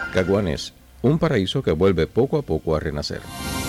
Caguanes, un paraíso que vuelve poco a poco a renacer.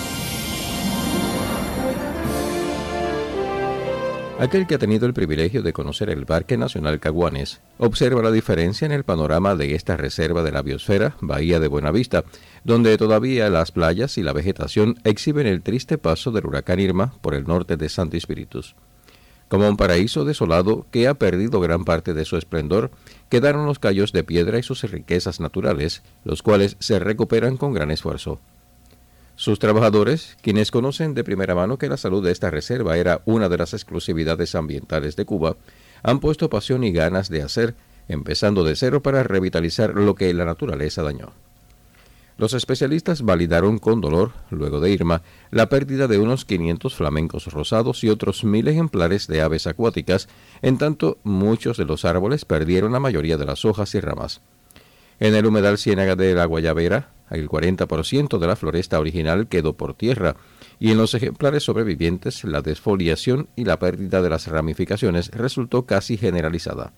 Aquel que ha tenido el privilegio de conocer el Parque Nacional Caguanes observa la diferencia en el panorama de esta reserva de la biosfera, Bahía de Buenavista, donde todavía las playas y la vegetación exhiben el triste paso del huracán Irma por el norte de Santo Espíritus. Como un paraíso desolado que ha perdido gran parte de su esplendor, quedaron los cayos de piedra y sus riquezas naturales, los cuales se recuperan con gran esfuerzo. Sus trabajadores, quienes conocen de primera mano que la salud de esta reserva era una de las exclusividades ambientales de Cuba, han puesto pasión y ganas de hacer, empezando de cero para revitalizar lo que la naturaleza dañó. Los especialistas validaron con dolor, luego de Irma, la pérdida de unos 500 flamencos rosados y otros 1.000 ejemplares de aves acuáticas, en tanto muchos de los árboles perdieron la mayoría de las hojas y ramas. En el humedal Ciénaga de la Guayabera, el 40% de la floresta original quedó por tierra, y en los ejemplares sobrevivientes la desfoliación y la pérdida de las ramificaciones resultó casi generalizada.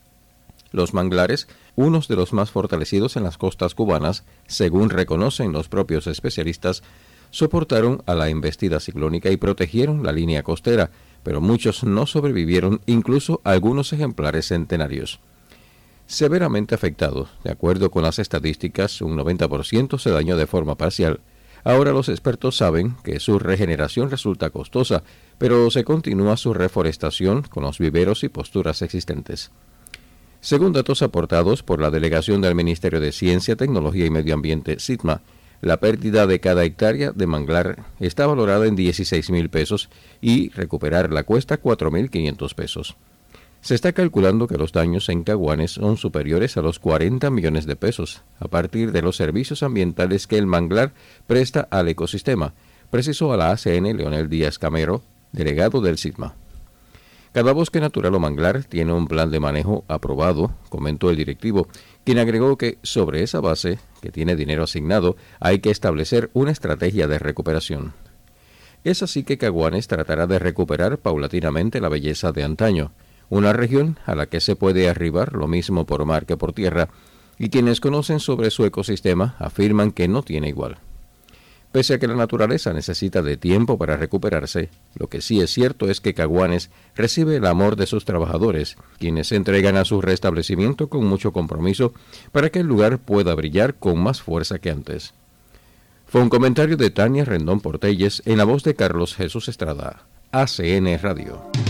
Los manglares, unos de los más fortalecidos en las costas cubanas, según reconocen los propios especialistas, soportaron a la embestida ciclónica y protegieron la línea costera, pero muchos no sobrevivieron, incluso algunos ejemplares centenarios. Severamente afectados, de acuerdo con las estadísticas, un 90% se dañó de forma parcial. Ahora los expertos saben que su regeneración resulta costosa, pero se continúa su reforestación con los viveros y posturas existentes. Según datos aportados por la Delegación del Ministerio de Ciencia, Tecnología y Medio Ambiente, SITMA, la pérdida de cada hectárea de manglar está valorada en 16,000 pesos y recuperarla cuesta 4,500 pesos. Se está calculando que los daños en Caguanes son superiores a los 40 millones de pesos, a partir de los servicios ambientales que el manglar presta al ecosistema, precisó a la ACN Leonel Díaz Camero, delegado del SITMA. Cada bosque natural o manglar tiene un plan de manejo aprobado, comentó el directivo, quien agregó que sobre esa base, que tiene dinero asignado, hay que establecer una estrategia de recuperación. Es así que Caguanes tratará de recuperar paulatinamente la belleza de antaño, una región a la que se puede arribar lo mismo por mar que por tierra, y quienes conocen sobre su ecosistema afirman que no tiene igual. Pese a que la naturaleza necesita de tiempo para recuperarse, lo que sí es cierto es que Caguanes recibe el amor de sus trabajadores, quienes se entregan a su restablecimiento con mucho compromiso para que el lugar pueda brillar con más fuerza que antes. Fue un comentario de Tania Rendón Portelles en la voz de Carlos Jesús Estrada, ACN Radio.